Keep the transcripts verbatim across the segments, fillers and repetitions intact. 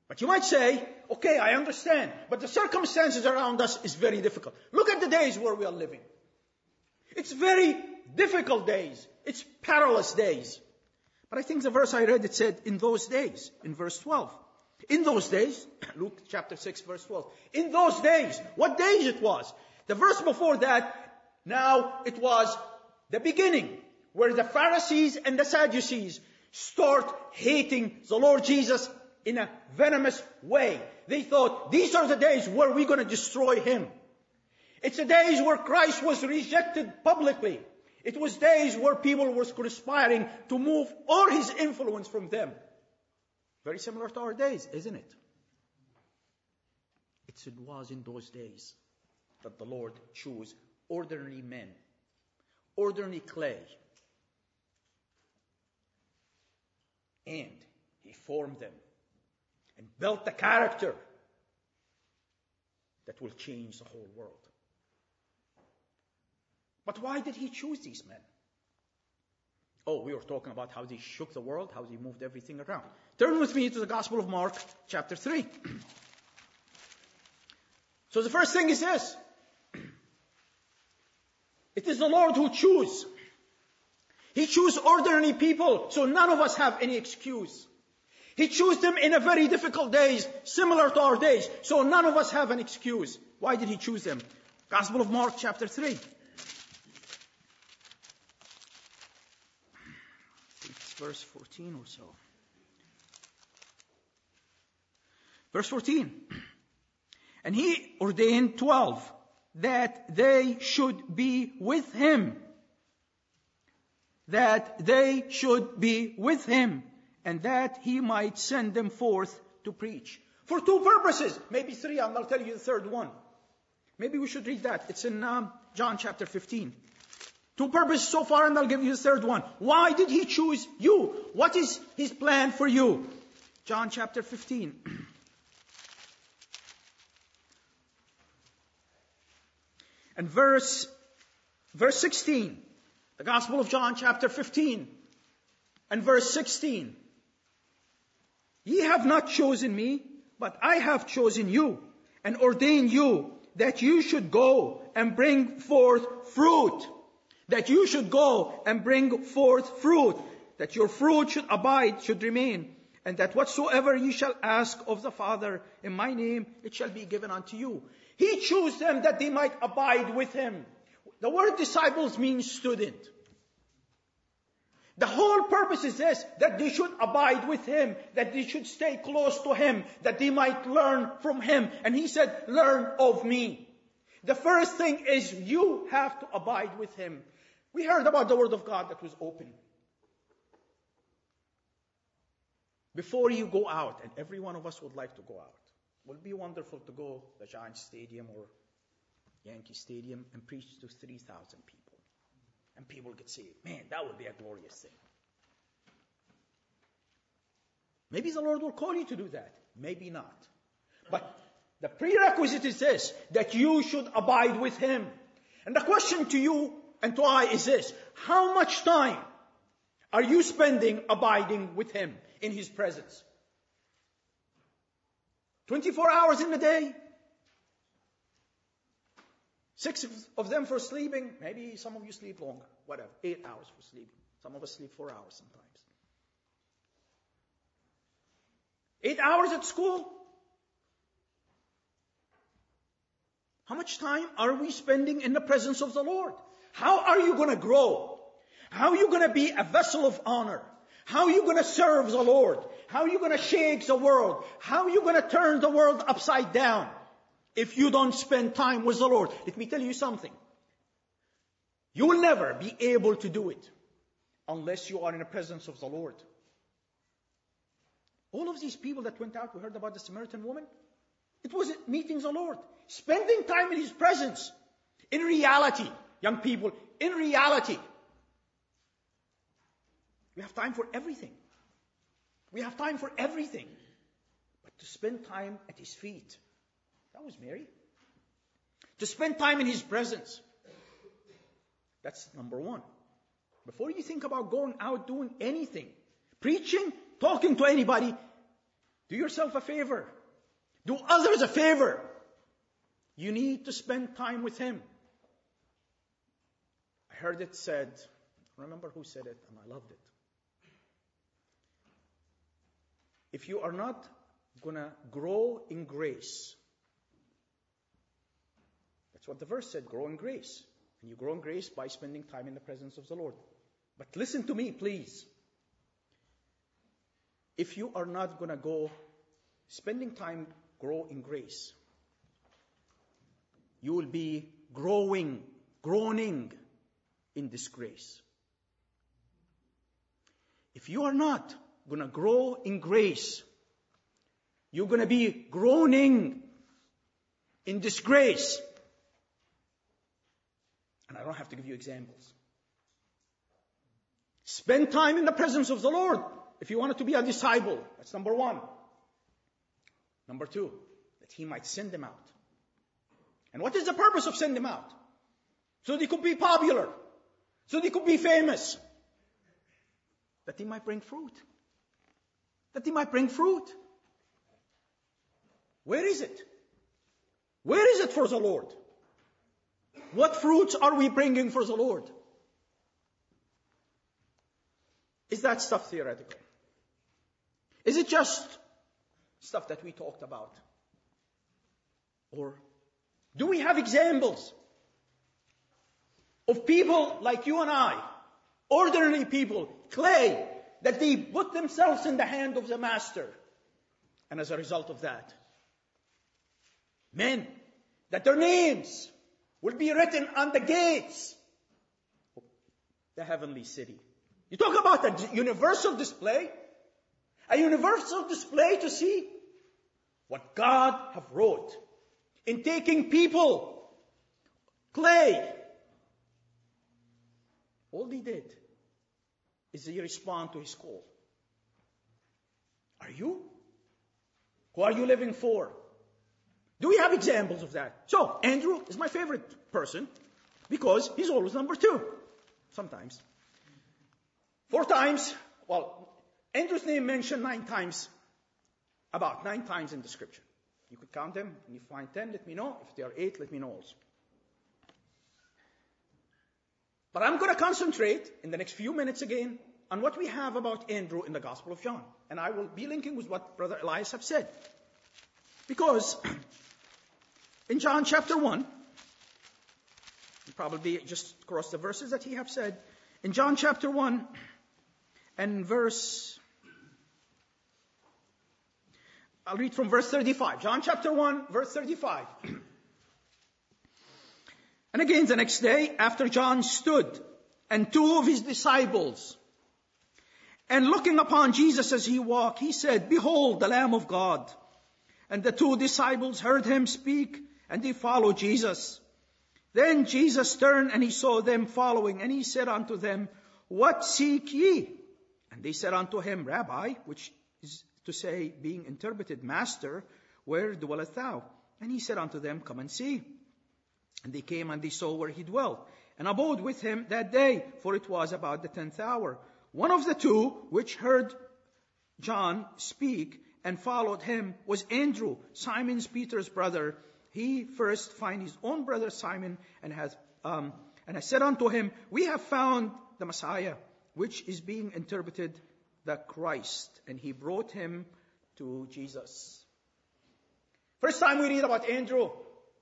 But you might say, okay, I understand, but the circumstances around us is very difficult. Look at the days where we are living. It's very difficult days. It's perilous days. But I think the verse I read, it said, in those days, in verse twelve. In those days, Luke chapter six, verse twelve. In those days, what days it was? The verse before that, now it was the beginning, where the Pharisees and the Sadducees start hating the Lord Jesus in a venomous way. They thought, these are the days where we're going to destroy Him. It's the days where Christ was rejected publicly. It was days where people were conspiring to move all His influence from them. Very similar to our days, isn't it? It was in those days that the Lord chose ordinary men, ordinary clay, and He formed them and built the character that will change the whole world. But why did He choose these men? Oh, we were talking about how they shook the world, how they moved everything around. Turn with me to the Gospel of Mark, chapter three. So the first thing is this. It is the Lord who chooses. He chose ordinary people, so none of us have any excuse. He chose them in a very difficult days, similar to our days, so none of us have an excuse. Why did He choose them? Gospel of Mark, chapter three. It's verse fourteen or so. Verse fourteen. And He ordained twelve, that they should be with Him. That they should be with Him. And that He might send them forth to preach. For two purposes. Maybe three, and I'll tell you the third one. Maybe we should read that. It's in um, John chapter fifteen. Two purposes so far, and I'll give you the third one. Why did He choose you? What is His plan for you? John chapter fifteen. And verse, verse sixteen. The Gospel of John chapter fifteen. And verse sixteen. Ye have not chosen me, but I have chosen you, and ordained you, that you should go and bring forth fruit. That you should go and bring forth fruit. That your fruit should abide, should remain. And that whatsoever ye shall ask of the Father in my name, it shall be given unto you. He chose them that they might abide with Him. The word disciples means student. The whole purpose is this, that they should abide with Him, that they should stay close to Him, that they might learn from Him. And He said, learn of me. The first thing is you have to abide with Him. We heard about the Word of God that was open. Before you go out, and every one of us would like to go out, it would be wonderful to go to the Giants Stadium or Yankee Stadium and preach to three thousand people. And people get saved. Man, that would be a glorious thing. Maybe the Lord will call you to do that. Maybe not. But the prerequisite is this, that you should abide with Him. And the question to you and to I is this, how much time are you spending abiding with Him in His presence? twenty-four hours in the day? Six of them for sleeping. Maybe some of you sleep longer. Whatever. Eight hours for sleeping. Some of us sleep four hours sometimes. Eight hours at school. How much time are we spending in the presence of the Lord? How are you going to grow? How are you going to be a vessel of honor? How are you going to serve the Lord? How are you going to shake the world? How are you going to turn the world upside down? If you don't spend time with the Lord, let me tell you something. You will never be able to do it unless you are in the presence of the Lord. All of these people that went out, we heard about the Samaritan woman. It was meeting the Lord. Spending time in His presence. In reality, young people, in reality, we have time for everything. We have time for everything. But to spend time at His feet. That was Mary. To spend time in His presence. That's number one. Before you think about going out doing anything, preaching, talking to anybody, Do yourself a favor. Do others a favor. You need to spend time with Him. I heard it said, I remember who said it, and I loved it. If you are not going to grow in grace, that's what the verse said, grow in grace. And you grow in grace by spending time in the presence of the Lord. But listen to me, please. If you are not going to go spending time, grow in grace, you will be growing, groaning in disgrace. If you are not going to grow in grace, you're going to be groaning in disgrace. And I don't have to give you examples. Spend time in the presence of the Lord if you want to be a disciple. That's number one. Number two, that He might send them out. And what is the purpose of sending them out? So they could be popular. So they could be famous. That they might bring fruit. That they might bring fruit. Where is it? Where is it for the Lord? What fruits are we bringing for the Lord? Is that stuff theoretical? Is it just stuff that we talked about? Or do we have examples of people like you and I, ordinary people, clay, that they put themselves in the hand of the Master, and as a result of that, men, that their names will be written on the gates of the heavenly city. You talk about a universal display, a universal display to see what God have wrought in taking people, clay. All He did is He respond to His call. Are you? Who are you living for? Do we have examples of that? So, Andrew is my favorite person because he's always number two. Sometimes. Four times. Well, Andrew's name mentioned nine times. About nine times in the scripture. You could count them, and if you find ten, let me know. If there are eight, let me know also. But I'm going to concentrate in the next few minutes again on what we have about Andrew in the Gospel of John. And I will be linking with what Brother Elias have said. Because in John chapter one, probably just cross the verses that he have said. In John chapter one and verse, I'll read from verse thirty-five. John chapter one, verse thirty-five. And again the next day, after John stood, and two of his disciples, and looking upon Jesus as he walked, he said, "Behold, the Lamb of God." And the two disciples heard him speak, and they followed Jesus. Then Jesus turned, and he saw them following, and he said unto them, "What seek ye?" And they said unto him, "Rabbi," which is to say, being interpreted, "Master, where dwellest thou?" And he said unto them, "Come and see." And they came and they saw where he dwelt, and abode with him that day, for it was about the tenth hour. One of the two, which heard John speak and followed him, was Andrew, Simon Peter's brother. He first find his own brother Simon, and has um, and has said unto him, "We have found the Messiah," which is being interpreted, the Christ. And he brought him to Jesus. First time we read about Andrew.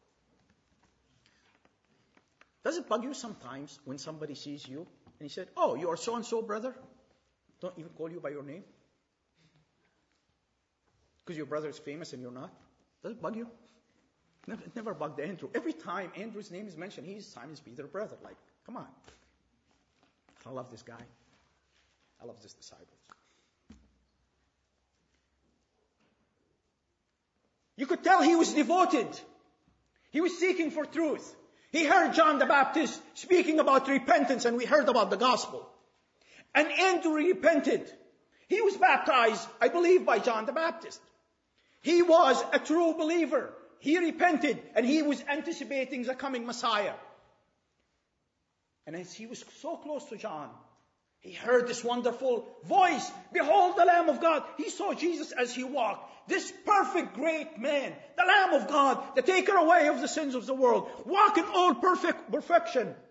Does it bug you sometimes when somebody sees you and he said, "Oh, you are so-and-so, brother"? Don't even call you by your name. Because your brother is famous and you're not. Does it bug you? Never, it never bugged Andrew. Every time Andrew's name is mentioned, he's Simon Peter's brother. Like, come on. I love this guy. I love this disciples. You could tell he was devoted. He was seeking for truth. He heard John the Baptist speaking about repentance, and we heard about the gospel. And Andrew repented. He was baptized, I believe, by John the Baptist. He was a true believer. He repented, and he was anticipating the coming Messiah. And as he was so close to John, He heard this wonderful voice. Behold the Lamb of God. He saw Jesus as he walked. This perfect great man, the Lamb of God, the taker away of the sins of the world, walk in all perfect perfection.